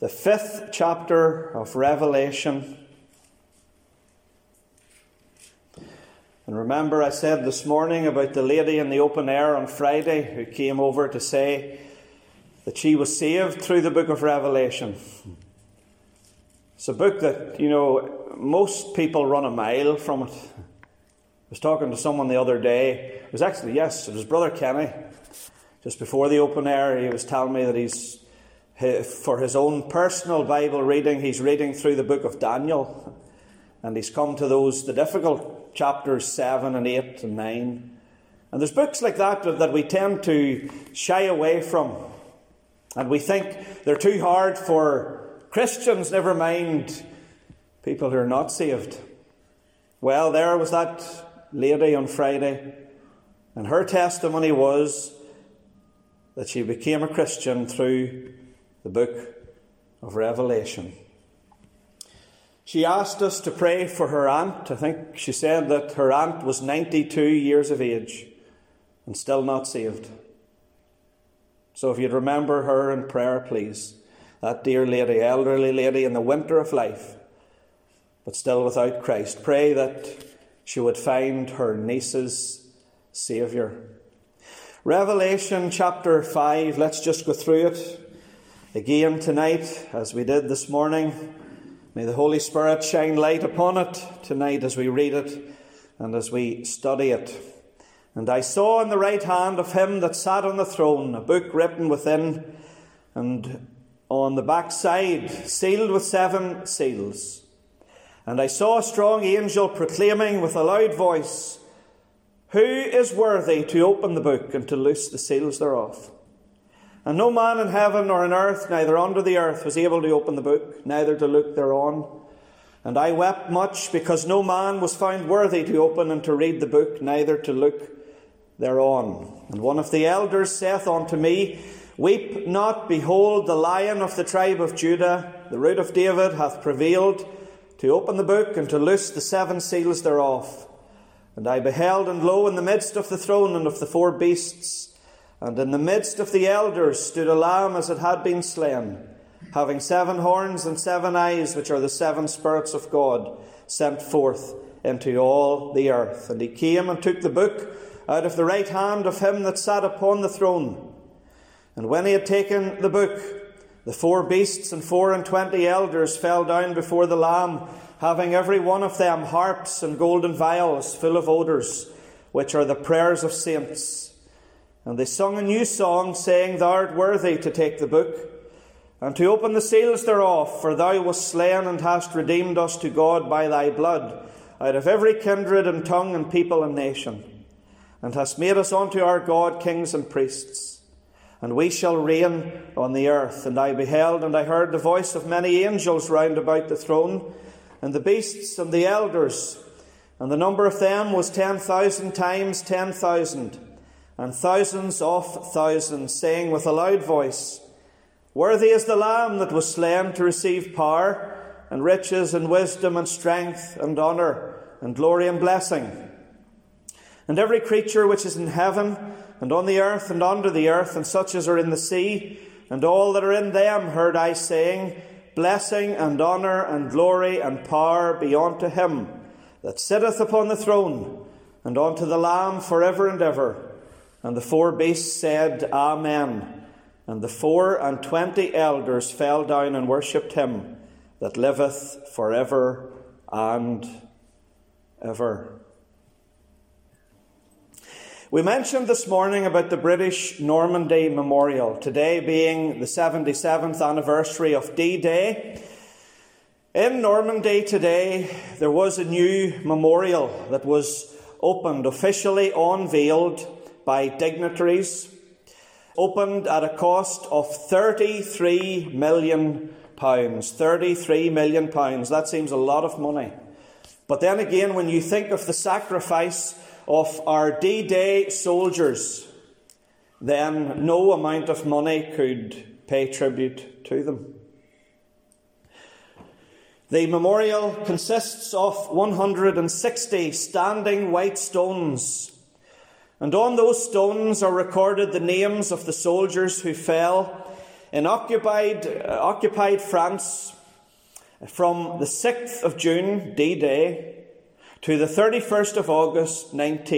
the 5th chapter of Revelation. And remember, I said this morning about the lady in the open air on Friday who came over to say that she was saved through the book of Revelation. It's a book that, most people run a mile from it. I was talking to someone the other day. It was Brother Kenny. Just before the open air, he was telling me that for his own personal Bible reading, he's reading through the book of Daniel. And he's come to the difficult chapters 7 and 8 and 9. And there's books like that we tend to shy away from. And we think they're too hard for Christians, never mind people who are not saved. Well, there was that lady on Friday, and her testimony was that she became a Christian through the book of Revelation. She asked us to pray for her aunt. I think she said that her aunt was 92 years of age and still not saved. So if you'd remember her in prayer, please. That dear lady, elderly lady in the winter of life, but still without Christ. Pray that she would find her niece's Saviour. Revelation chapter 5, let's just go through it again tonight as we did this morning. May the Holy Spirit shine light upon it tonight as we read it and as we study it. And I saw in the right hand of him that sat on the throne a book written within and on the backside, sealed with 7 seals. And I saw a strong angel proclaiming with a loud voice, "Who is worthy to open the book and to loose the seals thereof?" And no man in heaven nor in earth, neither under the earth, was able to open the book, neither to look thereon. And I wept much, because no man was found worthy to open and to read the book, neither to look thereon. And one of the elders saith unto me, "Weep not, behold, the Lion of the tribe of Judah, the Root of David, hath prevailed to open the book and to loose the 7 seals thereof." And I beheld, and lo, in the midst of the throne and of the 4 beasts, and in the midst of the elders, stood a lamb as it had been slain, having 7 horns and 7 eyes, which are the 7 spirits of God, sent forth into all the earth. And he came and took the book out of the right hand of him that sat upon the throne. And when he had taken the book, the 4 beasts and 24 elders fell down before the Lamb, having every one of them harps and golden vials full of odours, which are the prayers of saints. And they sung a new song, saying, "Thou art worthy to take the book, and to open the seals thereof, for thou wast slain, and hast redeemed us to God by thy blood, out of every kindred and tongue and people and nation, and hast made us unto our God kings and priests. And we shall reign on the earth." And I beheld, and I heard the voice of many angels round about the throne, and the beasts and the elders, and the number of them was 10,000 times 10,000, and thousands of thousands, saying with a loud voice, "Worthy is the Lamb that was slain to receive power, and riches, and wisdom, and strength, and honour, and glory, and blessing." And every creature which is in heaven, and on the earth, and under the earth, and such as are in the sea, and all that are in them, heard I saying, "Blessing, and honour, and glory, and power be unto him that sitteth upon the throne, and unto the Lamb for ever and ever." And the 4 beasts said, "Amen." And the 24 elders fell down and worshipped him that liveth for ever and ever. We mentioned this morning about the British Normandy Memorial, today being the 77th anniversary of D-Day. In Normandy today, there was a new memorial that was opened, officially unveiled by dignitaries, opened at a cost of £33 million. £33 million. That seems a lot of money. But then again, when you think of the sacrifice of our D-Day soldiers, then no amount of money could pay tribute to them. The memorial consists of 160 standing white stones, and on those stones are recorded the names of the soldiers who fell in occupied France from the 6th of June, D-Day, to the 31st of August,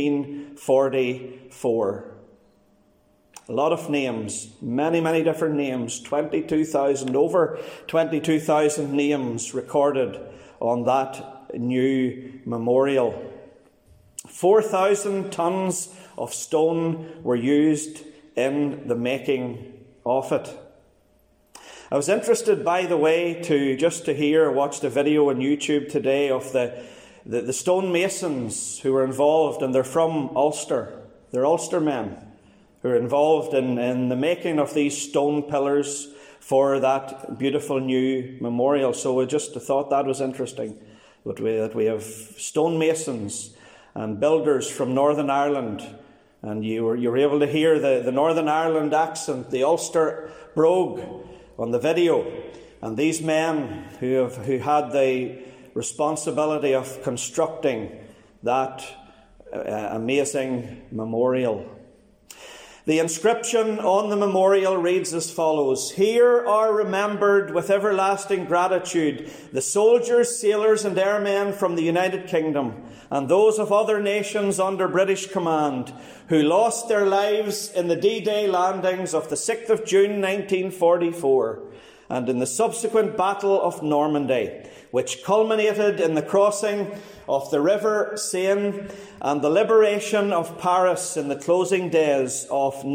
1944. A lot of names, many, many different names, over 22,000 names recorded on that new memorial. 4,000 tons of stone were used in the making of it. I was interested, by the way, to watch the video on YouTube today of the stonemasons who were involved, and they're from Ulster. They're Ulster men who are involved in the making of these stone pillars for that beautiful new memorial. So I just thought that was interesting, that we have stonemasons and builders from Northern Ireland, and you were able to hear the Northern Ireland accent, the Ulster brogue on the video. And these men who had the responsibility of constructing that amazing memorial. The inscription on the memorial reads as follows: "Here are remembered with everlasting gratitude the soldiers, sailors and airmen from the United Kingdom and those of other nations under British command who lost their lives in the D-Day landings of the 6th of June 1944 and in the subsequent Battle of Normandy, which culminated in the crossing of the River Seine and the liberation of Paris in the closing days of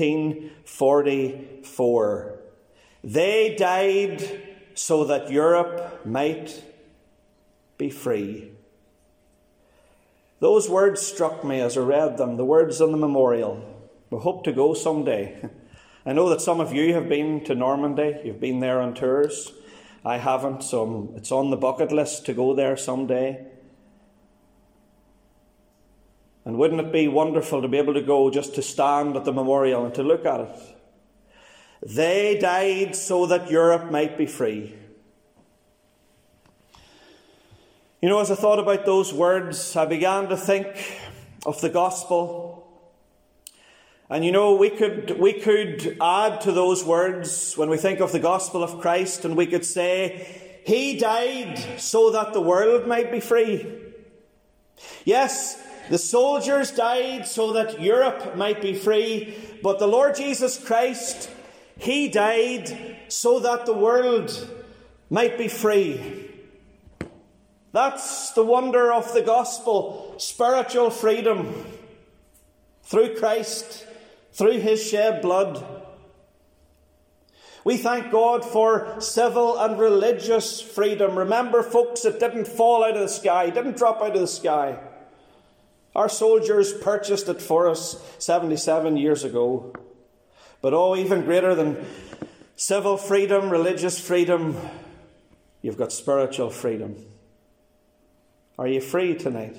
1944. They died so that Europe might be free." Those words struck me as I read them, the words on the memorial. We hope to go someday. I know that some of you have been to Normandy. You've been there on tours. I haven't, so it's on the bucket list to go there someday. And wouldn't it be wonderful to be able to go just to stand at the memorial and to look at it? They died so that Europe might be free. You know, as I thought about those words, I began to think of the gospel. And you know, we could add to those words when we think of the gospel of Christ, and we could say, He died so that the world might be free. Yes, the soldiers died so that Europe might be free, but the Lord Jesus Christ, He died so that the world might be free. That's the wonder of the gospel, spiritual freedom through Christ, through His shed blood. We thank God for civil and religious freedom. Remember, folks, it didn't fall out of the sky, didn't drop out of the sky. Our soldiers purchased it for us 77 years ago. But even greater than civil freedom, religious freedom, you've got spiritual freedom. Are you free tonight?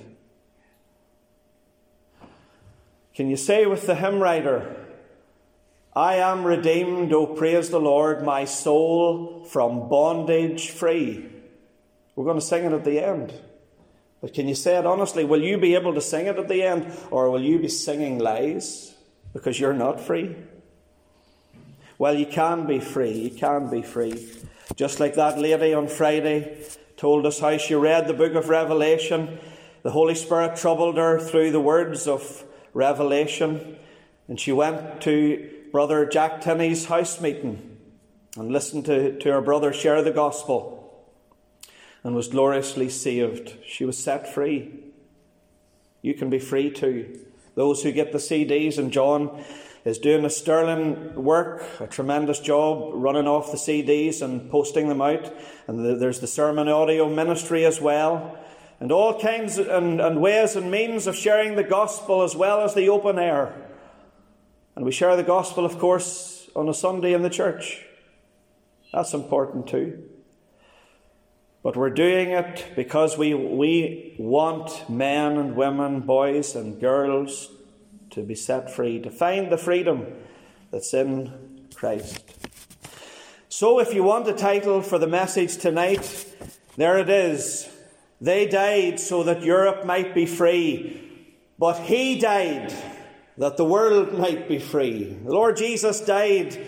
Can you say with the hymn writer, I am redeemed, O praise the Lord, my soul from bondage free? We're going to sing it at the end. But can you say it honestly? Will you be able to sing it at the end? Or will you be singing lies because you're not free? Well, you can be free. You can be free. Just like that lady on Friday told us how she read the book of Revelation. The Holy Spirit troubled her through the words of Revelation. And she went to Brother Jack Tinney's house meeting and listened to her brother share the gospel and was gloriously saved. She was set free. You can be free too. Those who get the CDs, and John is doing a sterling work, a tremendous job running off the CDs and posting them out. And there's the sermon audio ministry as well. And all kinds and ways and means of sharing the gospel as well as the open air. And we share the gospel, of course, on a Sunday in the church. That's important too. But we're doing it because we want men and women, boys and girls to be set free, to find the freedom that's in Christ. So if you want a title for the message tonight, there it is. They died so that Europe might be free, but He died that the world might be free. The Lord Jesus died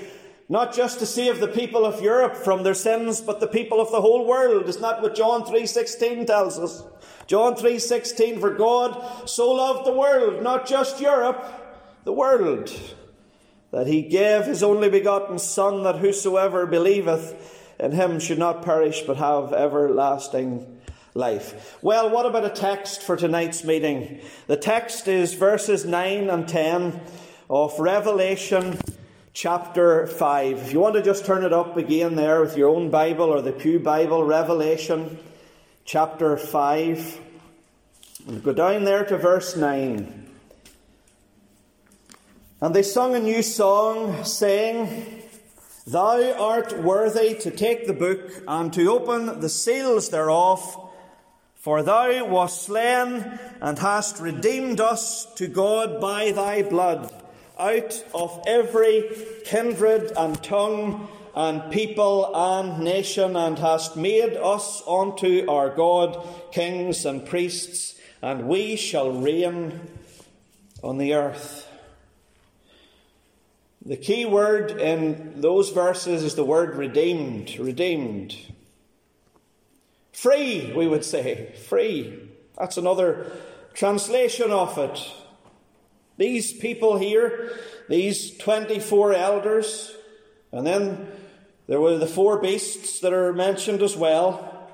not just to save the people of Europe from their sins, but the people of the whole world. Isn't that what John 3:16 tells us? John 3:16, for God so loved the world, not just Europe, the world, that he gave his only begotten Son, that whosoever believeth in him should not perish but have everlasting life. Well, what about a text for tonight's meeting? The text is verses 9 and 10 of Revelation chapter 5. If you want to just turn it up again there with your own Bible or the Pew Bible, Revelation chapter 5. And go down there to verse 9. And they sung a new song, saying, Thou art worthy to take the book and to open the seals thereof, for thou wast slain and hast redeemed us to God by thy blood, out of every kindred and tongue and people and nation, and hast made us unto our God kings and priests, and we shall reign on the earth. The key word in those verses is the word redeemed. Redeemed. Free, we would say. Free. That's another translation of it. These people here, these 24 elders, and then there were the 4 beasts that are mentioned as well.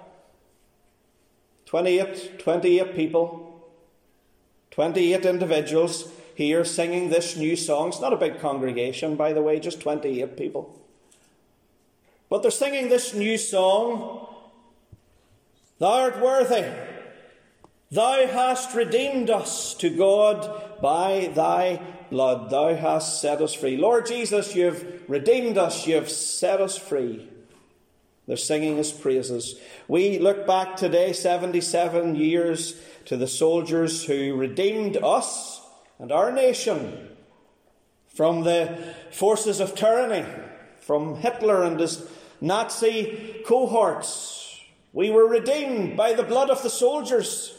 28 people, 28 individuals here singing this new song. It's not a big congregation, by the way, just 28 people. But they're singing this new song. Thou art worthy. Thou hast redeemed us to God by thy blood. Thou hast set us free. Lord Jesus, you've redeemed us. You've set us free. They're singing his praises. We look back today, 77 years, to the soldiers who redeemed us and our nation from the forces of tyranny, from Hitler and his Nazi cohorts. We were redeemed by the blood of the soldiers.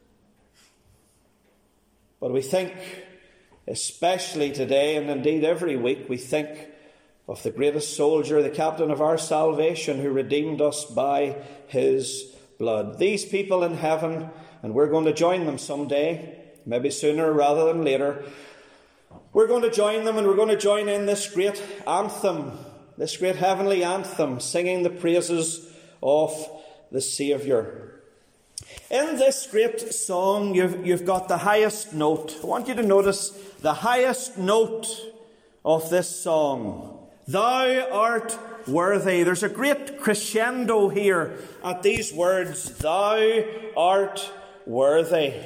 But we think, especially today, and indeed every week, we think of the greatest soldier, the captain of our salvation, who redeemed us by his blood. These people in heaven, and we're going to join them someday, maybe sooner rather than later. We're going to join them, and we're going to join in this great anthem, this great heavenly anthem, singing the praises of the Saviour. In this great song, you've got the highest note. I want you to notice the highest note of this song. Thou art worthy. There's a great crescendo here at these words. Thou art worthy.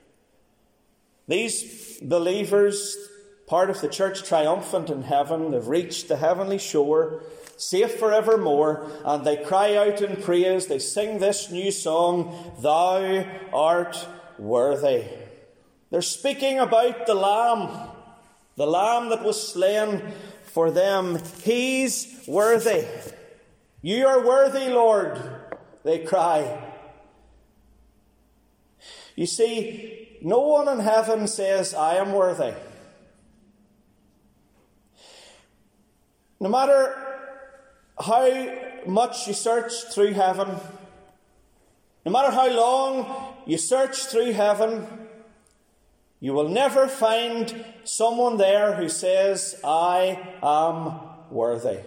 These believers, part of the church triumphant in heaven, they've reached the heavenly shore, safe forevermore, and they cry out in praise. They sing this new song, Thou art worthy. They're speaking about the Lamb that was slain for them. He's worthy. You are worthy, Lord, they cry. You see, no one in heaven says, I am worthy. No matter how much you search through heaven, no matter how long you search through heaven, you will never find someone there who says, I am worthy.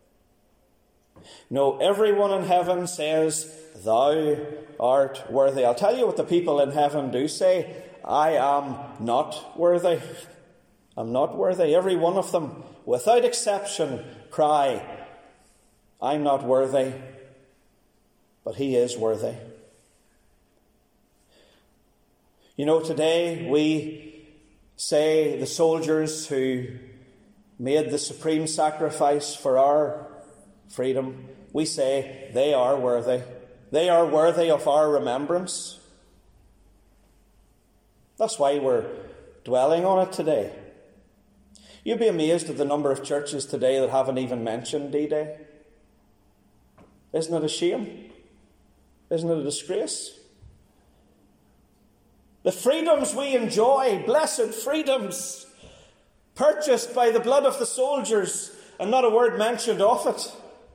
No, everyone in heaven says, Thou art worthy. I'll tell you what the people in heaven do say. I am not worthy. I'm not worthy. Every one of them, without exception, cry, I'm not worthy, but he is worthy. You know, today we say the soldiers who made the supreme sacrifice for our freedom, we say they are worthy. They are worthy of our remembrance. That's why we're dwelling on it today. You'd be amazed at the number of churches today that haven't even mentioned D-Day. Isn't it a shame? Isn't it a disgrace? The freedoms we enjoy, blessed freedoms, purchased by the blood of the soldiers, and not a word mentioned of it.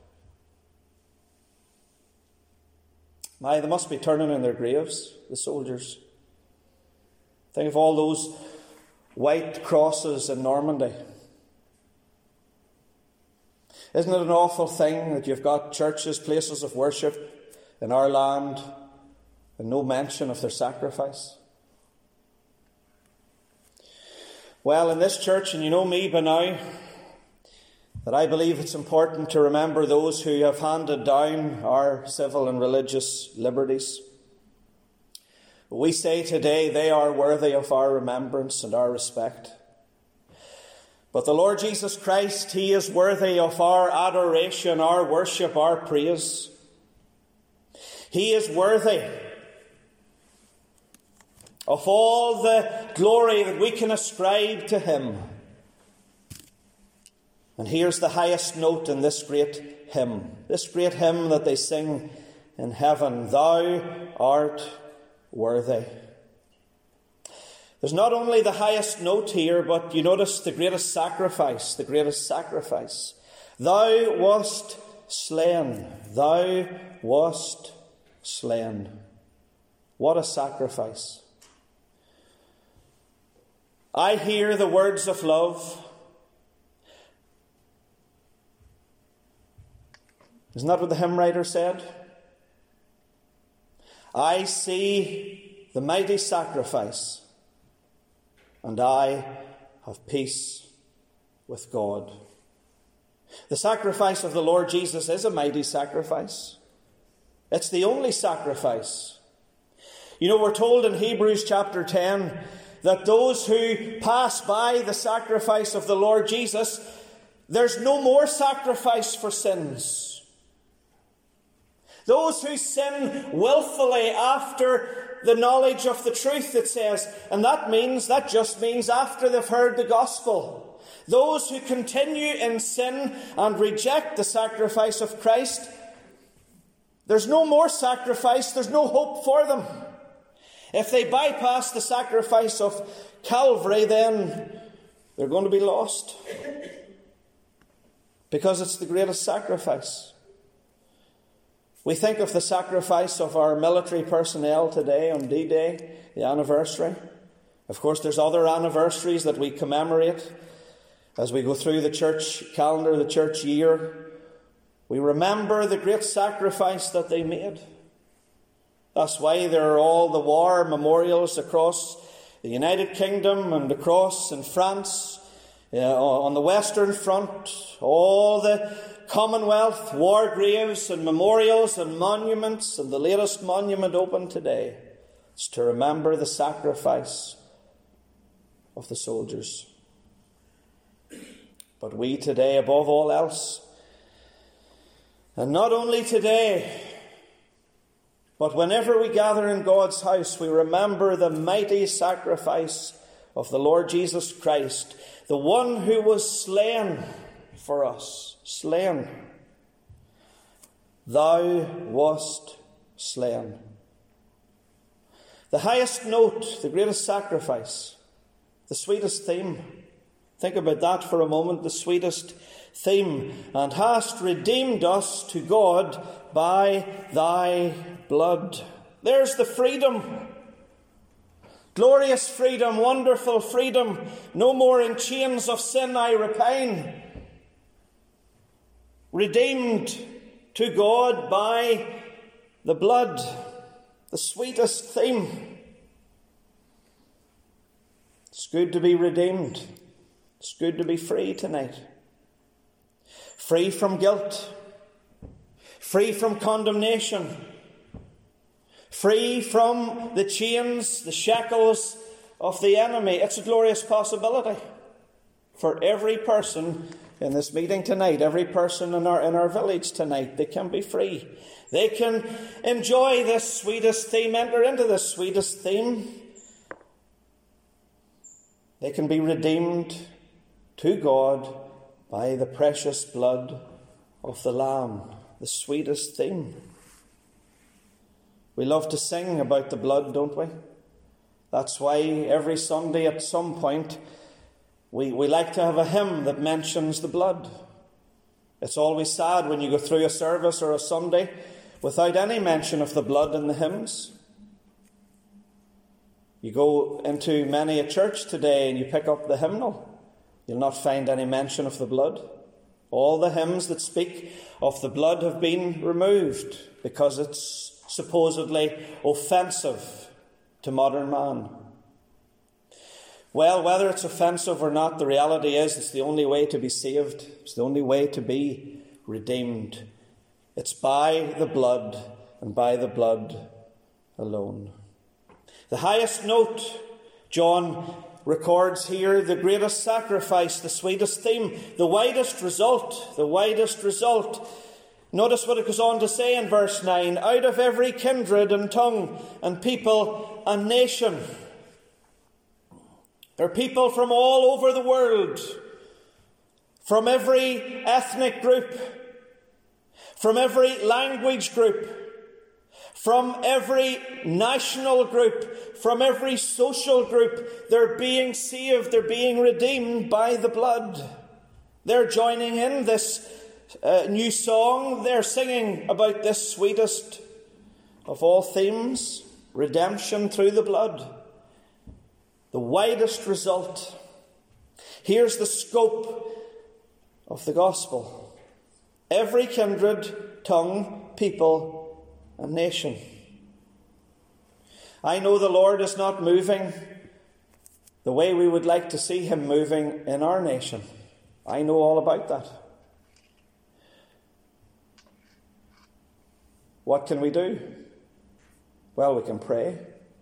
My, they must be turning in their graves, the soldiers. Think of all those white crosses in Normandy. Isn't it an awful thing that you've got churches, places of worship in our land, and no mention of their sacrifice? Well, in this church, and you know me by now, that I believe it's important to remember those who have handed down our civil and religious liberties. We say today they are worthy of our remembrance and our respect. But the Lord Jesus Christ, He is worthy of our adoration, our worship, our praise. He is worthy of all the glory that we can ascribe to Him. And here's the highest note in this great hymn that they sing in heaven: Thou art worthy. There's not only the highest note here, but you notice the greatest sacrifice. Thou wast slain. Thou wast slain. What a sacrifice. I hear the words of love. Isn't that what the hymn writer said? I see the mighty sacrifice, and I have peace with God. The sacrifice of the Lord Jesus is a mighty sacrifice. It's the only sacrifice. You know, we're told in Hebrews chapter 10 that those who pass by the sacrifice of the Lord Jesus, there's no more sacrifice for sins. Those who sin willfully after the knowledge of the truth, it says, and that just means after they've heard the gospel. Those who continue in sin and reject the sacrifice of Christ, there's no more sacrifice, there's no hope for them. If they bypass the sacrifice of Calvary, then they're going to be lost. Because it's the greatest sacrifice. We think of the sacrifice of our military personnel today on D-Day, the anniversary. Of course, there's other anniversaries that we commemorate as we go through the church calendar, the church year. We remember the great sacrifice that they made. That's why there are all the war memorials across the United Kingdom and across in France, on the Western Front, all the Commonwealth war graves and memorials and monuments, and the latest monument open today is to remember the sacrifice of the soldiers. But we today, above all else, and not only today, but whenever we gather in God's house, we remember the mighty sacrifice of the Lord Jesus Christ, the one who was slain for us. Slain. Thou wast slain. The highest note, the greatest sacrifice, the sweetest theme. Think about that for a moment, the sweetest theme. And hast redeemed us to God by thy blood. There's the freedom. Glorious freedom, wonderful freedom. No more in chains of sin I repine. Redeemed to God by the blood. The sweetest theme. It's good to be redeemed. It's good to be free tonight. Free from guilt. Free from condemnation. Free from the chains, the shackles of the enemy. It's a glorious possibility for every person in this meeting tonight, every person in our village tonight. They can be free. They can enjoy this sweetest theme, enter into this sweetest theme. They can be redeemed to God by the precious blood of the Lamb, the sweetest theme. We love to sing about the blood, don't we? That's why every Sunday at some point we like to have a hymn that mentions the blood. It's always sad when you go through a service or a Sunday without any mention of the blood in the hymns. You go into many a church today and you pick up the hymnal. You'll not find any mention of the blood. All the hymns that speak of the blood have been removed because it's supposedly offensive to modern man. Well, whether it's offensive or not, the reality is it's the only way to be saved. It's the only way to be redeemed. It's by the blood and by the blood alone. The highest note, John records here, the greatest sacrifice, the sweetest theme, the widest result, Notice what it goes on to say in verse 9, out of every kindred and tongue and people and nation. There are people from all over the world, from every ethnic group, from every language group, from every national group, from every social group. They're being saved, they're being redeemed by the blood. They're joining in this new song. They're singing about this sweetest of all themes, redemption through the blood. The widest result. Here's the scope of the gospel. Every kindred, tongue, people, and nation. I know the Lord is not moving the way we would like to see him moving in our nation. I know all about that. What can we do? Well, we can pray.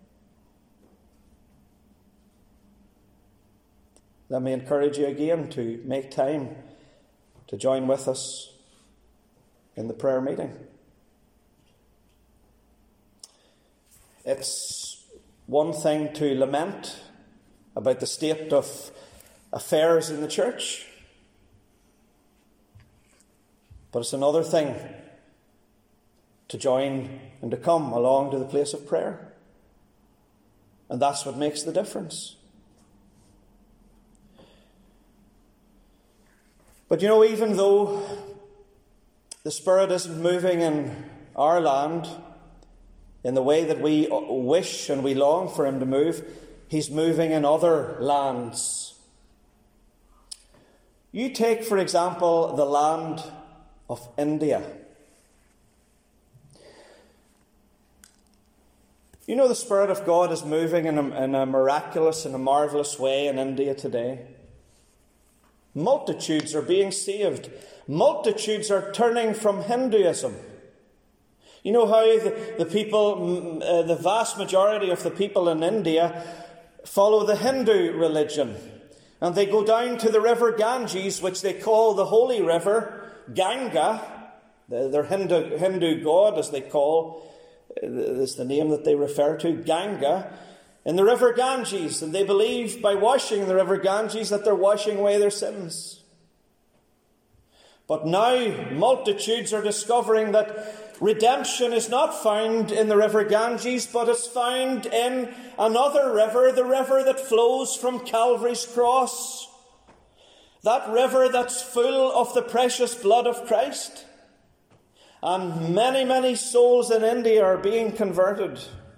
Let me encourage you again to make time to join with us in the prayer meeting. It's one thing to lament about the state of affairs in the church, but it's another thing to join and to come along to the place of prayer. And that's what makes the difference. But you know, even though the Spirit isn't moving in our land in the way that we wish and we long for him to move, he's moving in other lands. You take, for example, the land of India. You know, the Spirit of God is moving in a miraculous and a marvellous way in India today. Multitudes are being saved. Multitudes are turning from Hinduism. You know how the people, the vast majority of the people in India follow the Hindu religion. And they go down to the river Ganges, which they call the holy river, Ganga. Their Hindu god, as they call, is the name that they refer to, Ganga. In the river Ganges, and they believe by washing the river Ganges that they're washing away their sins. But now multitudes are discovering that redemption is not found in the river Ganges, but it's found in another river, the river that flows from Calvary's cross. That river that's full of the precious blood of Christ. And many, many souls in India are being converted.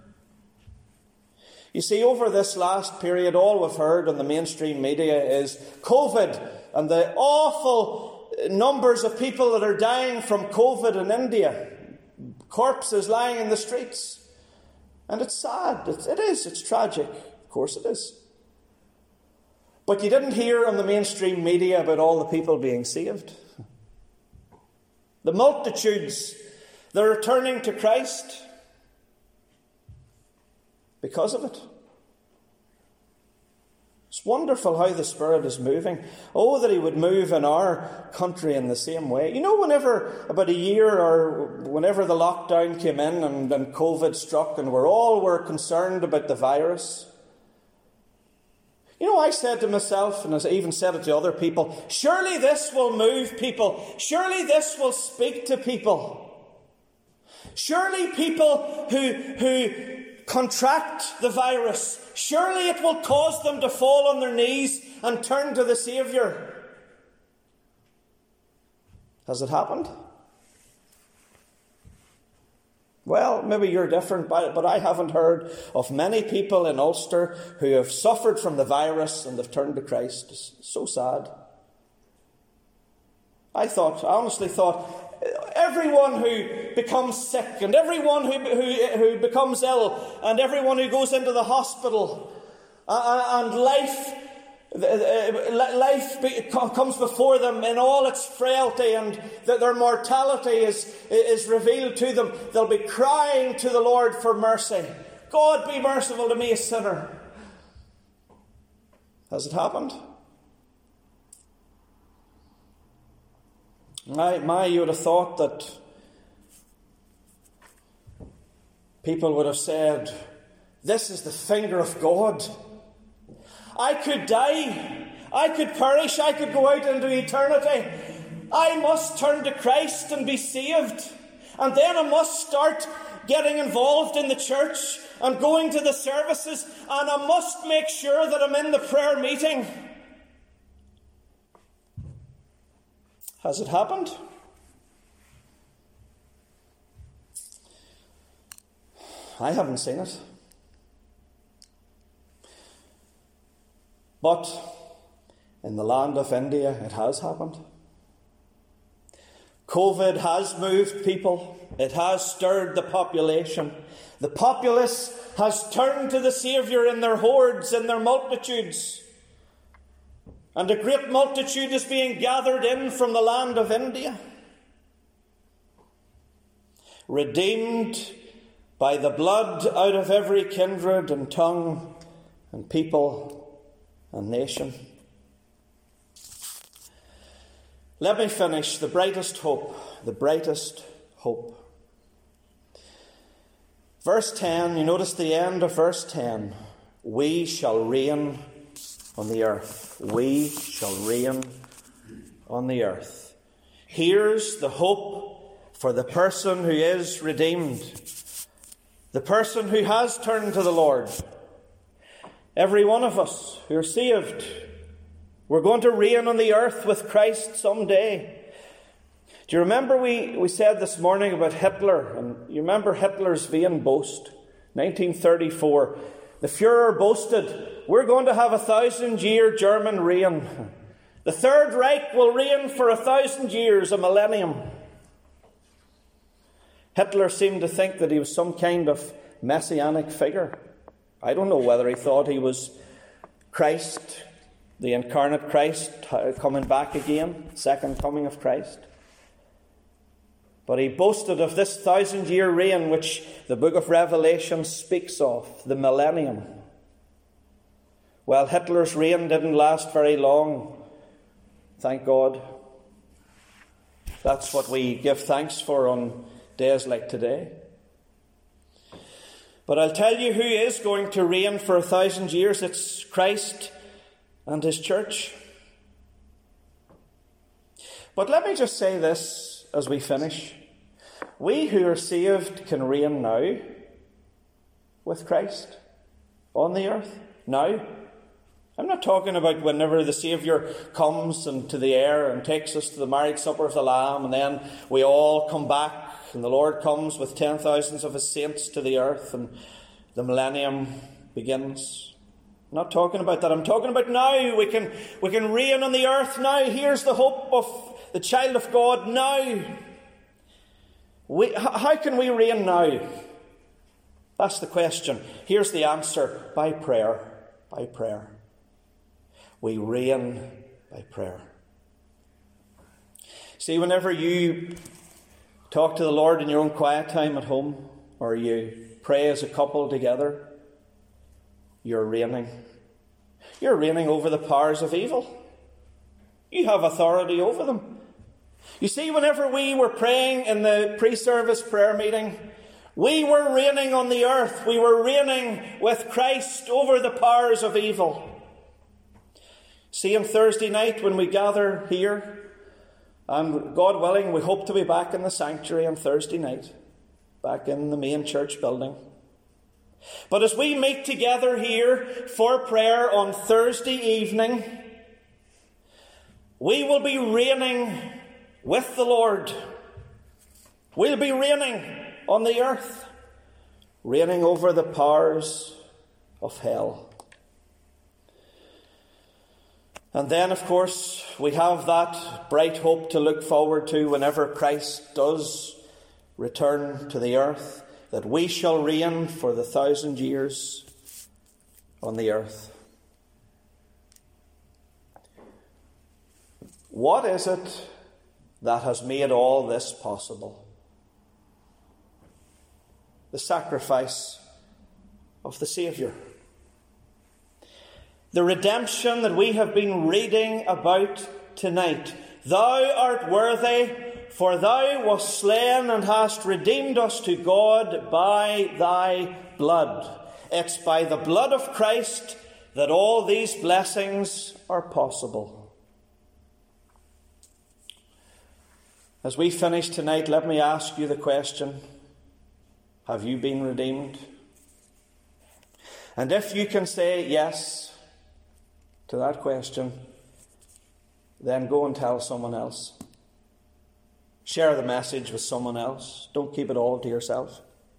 You see, over this last period, all we've heard on the mainstream media is COVID and the awful numbers of people that are dying from COVID in India. Corpses lying in the streets. And it's sad. It's tragic. Of course it is. But you didn't hear on the mainstream media about all the people being saved. The multitudes, they're returning to Christ because of it. It's wonderful how the Spirit is moving. Oh, that he would move in our country in the same way. You know, whenever, about a year or whenever the lockdown came in and COVID struck and we're concerned about the virus. You know, I said to myself, and I even said it to other people, surely this will move people. Surely this will speak to people. Surely people who contract the virus, surely it will cause them to fall on their knees and turn to the Saviour. Has it happened? Well, maybe you're different, but I haven't heard of many people in Ulster who have suffered from the virus and have turned to Christ. It's so sad. I honestly thought, everyone who becomes sick and everyone who becomes ill and everyone who goes into the hospital and life comes before them in all its frailty, and that their mortality is revealed to them, they'll be crying to the Lord for mercy. God, be merciful to me, a sinner. Has it happened? You would have thought that people would have said, this is the finger of God. I could die. I could perish. I could go out into eternity. I must turn to Christ and be saved. And then I must start getting involved in the church and going to the services. And I must make sure that I'm in the prayer meeting. Has it happened? I haven't seen it. But in the land of India, it has happened. COVID has moved people. It has stirred the population. The populace has turned to the Saviour in their hordes, in their multitudes. And a great multitude is being gathered in from the land of India, redeemed by the blood out of every kindred and tongue and people and nation. Let me finish. The brightest hope. The brightest hope. Verse 10, you notice the end of verse 10. We shall reign on the earth. We shall reign on the earth. Here's the hope for the person who is redeemed. The person who has turned to the Lord. Every one of us who are saved, we're going to reign on the earth with Christ someday. Do you remember we said this morning about Hitler? And you remember Hitler's vain boast? 1934. The Fuhrer boasted, we're going to have 1,000-year German reign. The Third Reich will reign for 1,000 years, a millennium. Hitler seemed to think that he was some kind of messianic figure. I don't know whether he thought he was Christ, the incarnate Christ, coming back again, second coming of Christ. But he boasted of this 1,000-year reign which the book of Revelation speaks of, the millennium. Well, Hitler's reign didn't last very long, thank God. That's what we give thanks for on days like today. But I'll tell you who is going to reign for 1,000 years. It's Christ and his church. But let me just say this as we finish. We who are saved can reign now with Christ on the earth. Now. I'm not talking about whenever the Saviour comes into the air and takes us to the marriage supper of the Lamb, and then we all come back and the Lord comes with 10,000s of his saints to the earth and the millennium begins. I'm not talking about that. I'm talking about now. We can reign on the earth now. Here's the hope of the child of God now. How can we reign now? That's the question. Here's the answer. By prayer. By prayer. We reign by prayer. See, whenever you talk to the Lord in your own quiet time at home, or you pray as a couple together, you're reigning. You're reigning over the powers of evil. You have authority over them. You see, whenever we were praying in the pre-service prayer meeting, we were reigning on the earth. We were reigning with Christ over the powers of evil. See, on Thursday night when we gather here, and God willing, we hope to be back in the sanctuary on Thursday night, back in the main church building. But as we meet together here for prayer on Thursday evening, we will be reigning with the Lord. We'll be reigning on the earth, reigning over the powers of hell. And then, of course, we have that bright hope to look forward to whenever Christ does return to the earth, that we shall reign for the 1,000 years on the earth. What is it that has made all this possible? The sacrifice of the Saviour. The redemption that we have been reading about tonight. Thou art worthy, for thou wast slain and hast redeemed us to God by thy blood. It's by the blood of Christ that all these blessings are possible. As we finish tonight, let me ask you the question, have you been redeemed? And if you can say yes to that question, then go and tell someone else. Share the message with someone else. Don't keep it all to yourself.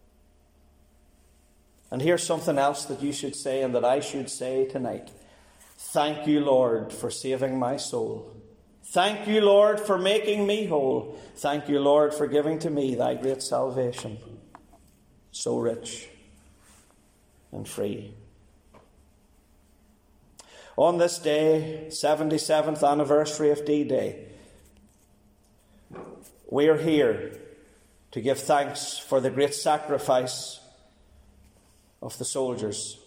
And here's something else that you should say and that I should say tonight. Thank you, Lord, for saving my soul. Thank you, Lord, for making me whole. Thank you, Lord, for giving to me thy great salvation, so rich and free. On this day, 77th anniversary of D-Day, we are here to give thanks for the great sacrifice of the soldiers.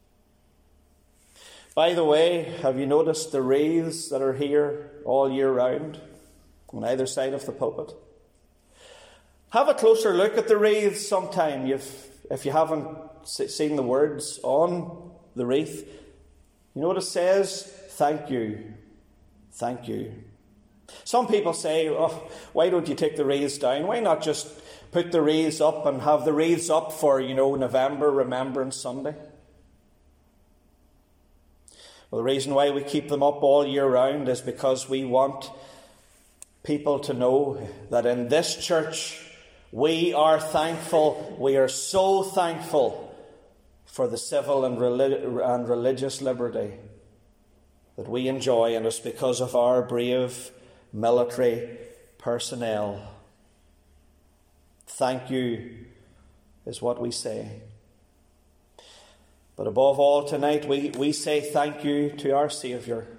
By the way, have you noticed the wreaths that are here all year round on either side of the pulpit? Have a closer look at the wreaths sometime if you haven't seen the words on the wreath. You know what it says? Thank you. Thank you. Some people say, oh, why don't you take the wreaths down? Why not just put the wreaths up and have the wreaths up for, November Remembrance Sunday? Well, the reason why we keep them up all year round is because we want people to know that in this church we are thankful, we are so thankful for the civil and religious liberty that we enjoy, and it's because of our brave military personnel. Thank you is what we say. But above all tonight, we say thank you to our Saviour.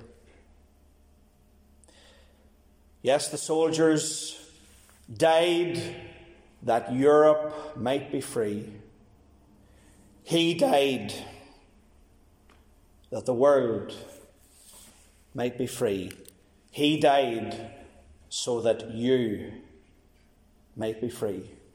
Yes, the soldiers died that Europe might be free. He died that the world might be free. He died so that you might be free.